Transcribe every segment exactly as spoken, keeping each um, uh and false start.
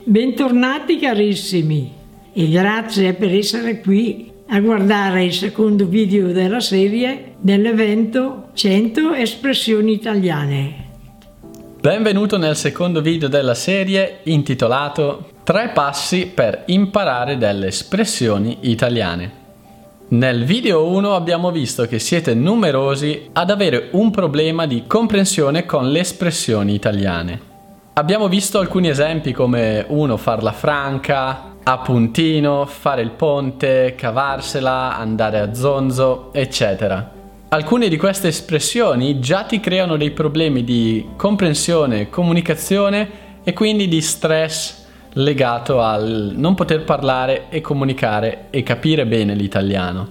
Bentornati carissimi e grazie per essere qui a guardare il secondo video della serie dell'evento cento espressioni italiane. Benvenuto nel secondo video della serie intitolato tre passi per imparare delle espressioni italiane. Nel video uno abbiamo visto che siete numerosi ad avere un problema di comprensione con le espressioni italiane. Abbiamo visto alcuni esempi come uno farla franca, a puntino, fare il ponte, cavarsela, andare a zonzo, eccetera. Alcune di queste espressioni già ti creano dei problemi di comprensione, comunicazione e quindi di stress legato al non poter parlare e comunicare e capire bene l'italiano.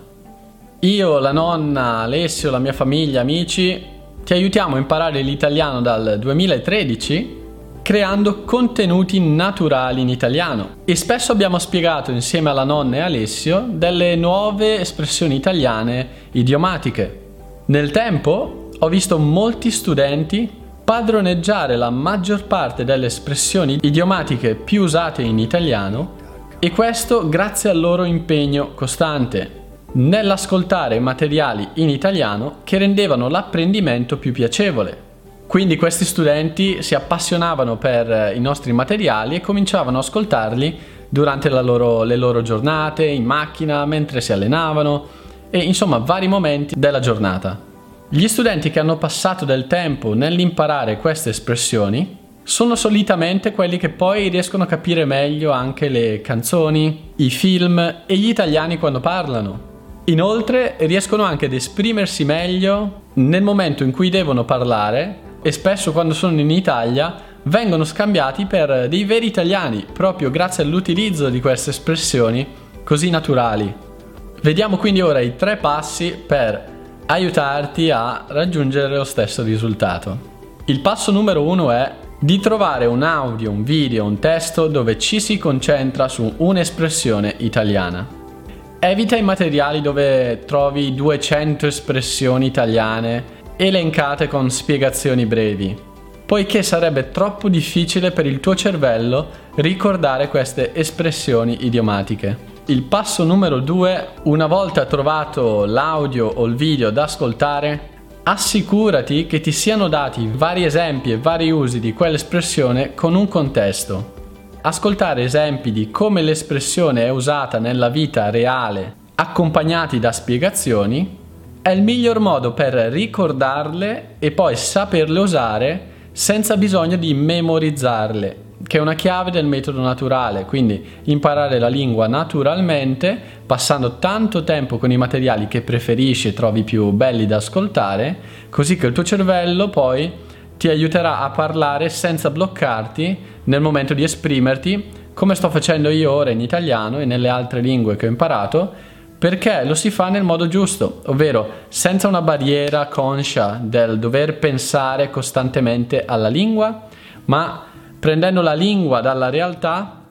Io, la nonna, Alessio, la mia famiglia, amici, ti aiutiamo a imparare l'italiano dal duemilatredici creando contenuti naturali in italiano e spesso abbiamo spiegato insieme alla nonna e Alessio delle nuove espressioni italiane idiomatiche. Nel tempo ho visto molti studenti padroneggiare la maggior parte delle espressioni idiomatiche più usate in italiano e questo grazie al loro impegno costante nell'ascoltare materiali in italiano che rendevano l'apprendimento più piacevole. Quindi questi studenti si appassionavano per i nostri materiali e cominciavano ad ascoltarli durante la loro, le loro giornate, in macchina, mentre si allenavano e insomma vari momenti della giornata. Gli studenti che hanno passato del tempo nell'imparare queste espressioni sono solitamente quelli che poi riescono a capire meglio anche le canzoni, i film e gli italiani quando parlano. Inoltre riescono anche ad esprimersi meglio nel momento in cui devono parlare e spesso quando sono in Italia vengono scambiati per dei veri italiani proprio grazie all'utilizzo di queste espressioni così naturali. Vediamo quindi ora i tre passi per aiutarti a raggiungere lo stesso risultato. Il passo numero uno è di trovare un audio, un video, un testo dove ci si concentra su un'espressione italiana. Evita i materiali dove trovi duecento espressioni italiane elencate con spiegazioni brevi, poiché sarebbe troppo difficile per il tuo cervello ricordare queste espressioni idiomatiche. Il passo numero due, una volta trovato l'audio o il video da ascoltare, assicurati che ti siano dati vari esempi e vari usi di quell'espressione con un contesto. Ascoltare esempi di come l'espressione è usata nella vita reale, accompagnati da spiegazioni, è il miglior modo per ricordarle e poi saperle usare senza bisogno di memorizzarle, che è una chiave del metodo naturale, quindi imparare la lingua naturalmente, passando tanto tempo con i materiali che preferisci e trovi più belli da ascoltare, così che il tuo cervello poi ti aiuterà a parlare senza bloccarti nel momento di esprimerti, come sto facendo io ora in italiano e nelle altre lingue che ho imparato, perché lo si fa nel modo giusto, ovvero senza una barriera conscia del dover pensare costantemente alla lingua, ma prendendo la lingua dalla realtà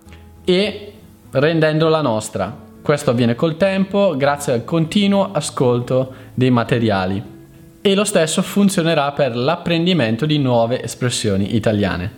e rendendola nostra. Questo avviene col tempo, grazie al continuo ascolto dei materiali. E lo stesso funzionerà per l'apprendimento di nuove espressioni italiane.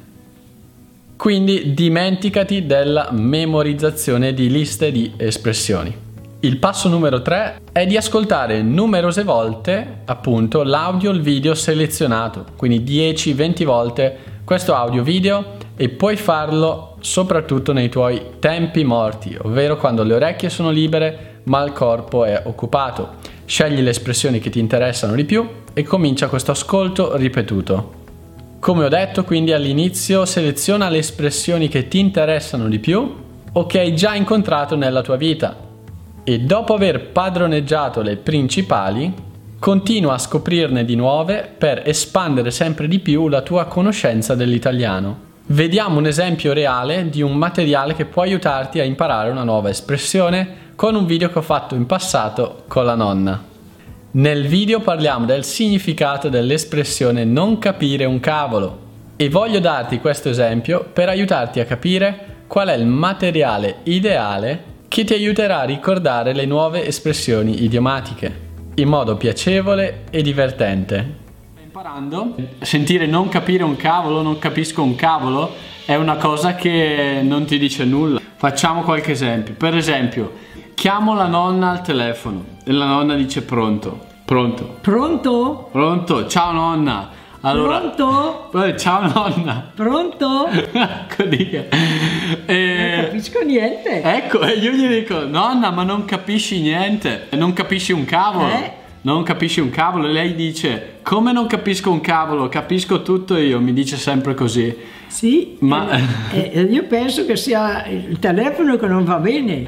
Quindi dimenticati della memorizzazione di liste di espressioni. Il passo numero tre è di ascoltare numerose volte appunto l'audio o il video selezionato, quindi dieci venti volte questo audio video e puoi farlo soprattutto nei tuoi tempi morti, ovvero quando le orecchie sono libere ma il corpo è occupato. Scegli le espressioni che ti interessano di più e comincia questo ascolto ripetuto. Come ho detto quindi all'inizio, seleziona le espressioni che ti interessano di più o che hai già incontrato nella tua vita. E dopo aver padroneggiato le principali, continua a scoprirne di nuove per espandere sempre di più la tua conoscenza dell'italiano. Vediamo un esempio reale di un materiale che può aiutarti a imparare una nuova espressione con un video che ho fatto in passato con la nonna. Nel video parliamo del significato dell'espressione non capire un cavolo e voglio darti questo esempio per aiutarti a capire qual è il materiale ideale che ti aiuterà a ricordare le nuove espressioni idiomatiche in modo piacevole e divertente. Imparando, sentire non capire un cavolo, non capisco un cavolo, è una cosa che non ti dice nulla. Facciamo qualche esempio. Per esempio, chiamo la nonna al telefono e la nonna dice pronto. Pronto. Pronto? Pronto. Ciao nonna. Allora, Pronto? eh, ciao nonna. Pronto? Ecco, dica. E... Non capisco niente. Ecco, e io gli dico, nonna, ma non capisci niente, non capisci un cavolo, Eh? non capisci un cavolo. E lei dice, come non capisco un cavolo, capisco tutto io, mi dice sempre così. Sì, Ma- eh, eh, io penso che sia il telefono che non va bene.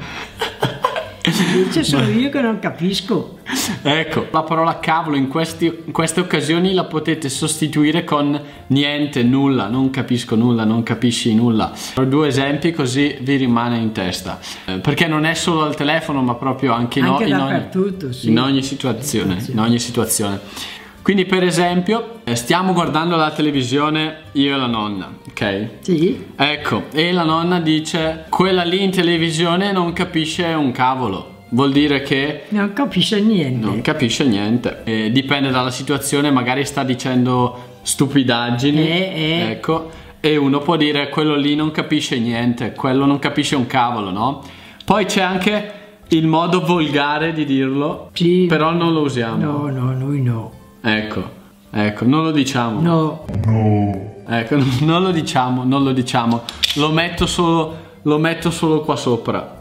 Invece sono io che non capisco. Ecco, la parola cavolo in, questi, in queste occasioni la potete sostituire con niente, nulla, non capisco nulla, non capisci nulla. Ho due esempi così vi rimane in testa. Eh, perché non è solo al telefono, ma proprio anche, in, Anche in, ogni, dappertutto, sì. in ogni situazione. In ogni situazione. Quindi per esempio, eh, stiamo guardando la televisione io e la nonna, ok? Sì, Ecco, e la nonna dice, quella lì in televisione non capisce un cavolo. Vuol dire che non capisce niente. non capisce niente. Eh, dipende dalla situazione, magari sta dicendo stupidaggini, Eh, eh. ecco, e uno può dire quello lì non capisce niente, quello non capisce un cavolo, no? Poi c'è anche il modo volgare di dirlo, Sì. però non lo usiamo. No, no, noi no. Ecco, ecco, non lo diciamo. No, Ecco, non lo diciamo, non lo diciamo. Lo metto solo, lo metto solo qua sopra.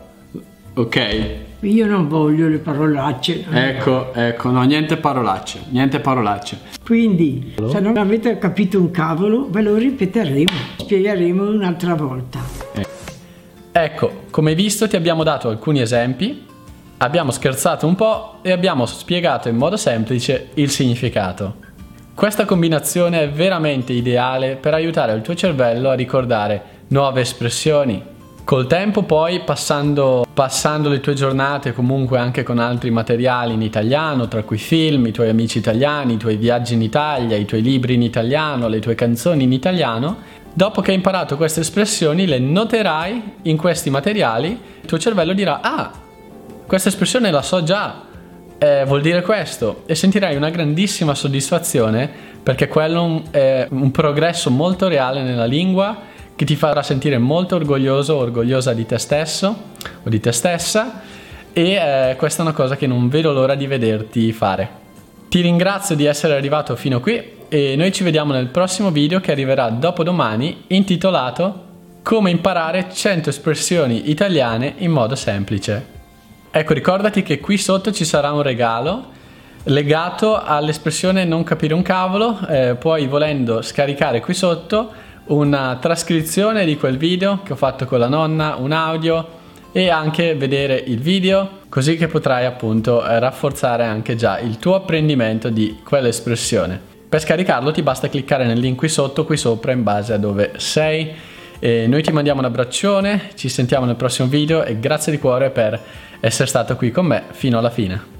Ok? io non voglio le parolacce. Ecco, ecco, no, niente parolacce, niente parolacce. Quindi, se non avete capito un cavolo, ve lo ripeteremo, spiegheremo un'altra volta. Ecco, come hai visto ti abbiamo dato alcuni esempi, abbiamo scherzato un po' e abbiamo spiegato in modo semplice il significato. Questa combinazione è veramente ideale per aiutare il tuo cervello a ricordare nuove espressioni. Col tempo poi, passando, passando le tue giornate comunque anche con altri materiali in italiano, tra cui film, i tuoi amici italiani, i tuoi viaggi in Italia, i tuoi libri in italiano, le tue canzoni in italiano, dopo che hai imparato queste espressioni le noterai in questi materiali, il tuo cervello dirà ah, questa espressione la so già, eh, vuol dire questo, e sentirai una grandissima soddisfazione perché quello è un progresso molto reale nella lingua che ti farà sentire molto orgoglioso o orgogliosa di te stesso o di te stessa, e eh, questa è una cosa che non vedo l'ora di vederti fare. Ti ringrazio di essere arrivato fino qui e noi ci vediamo nel prossimo video che arriverà dopodomani, intitolato Come imparare cento espressioni italiane in modo semplice. Ecco, ricordati che qui sotto ci sarà un regalo legato all'espressione non capire un cavolo, eh, puoi volendo scaricare qui sotto una trascrizione di quel video che ho fatto con la nonna, un audio e anche vedere il video, così che potrai appunto rafforzare anche già il tuo apprendimento di quell'espressione. Per scaricarlo ti basta cliccare nel link qui sotto, qui sopra, in base a dove sei. E noi ti mandiamo un abbraccione, ci sentiamo nel prossimo video e grazie di cuore per essere stato qui con me fino alla fine.